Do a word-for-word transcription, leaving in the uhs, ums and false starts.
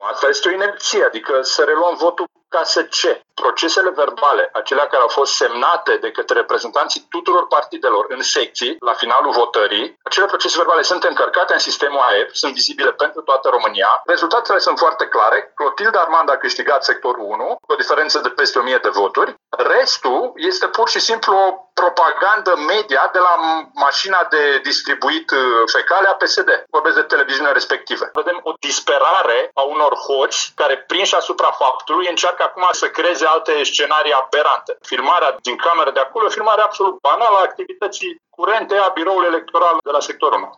Asta este o inepție, adică să reluăm votul ca să ce? Procesele verbale, acelea care au fost semnate de către reprezentanții tuturor partidelor în secții, la finalul votării, acele procese verbale sunt încărcate în sistemul A E P, sunt vizibile pentru toată România. Rezultatele sunt foarte clare. Clotilde Armand a câștigat sectorul unu, cu o diferență de peste o mie de voturi. Restul este pur și simplu o propagandă media de la mașina de distribuit fecale a P S D. Vorbesc de televiziunea respective. Vedem o disperare a unor hoți care, prinși asupra faptului, încearcă acum să creeze alte scenarii aberante. Filmarea din cameră de acolo, filmarea absolut banală a activității curente a biroului electoral de la sectorul unu.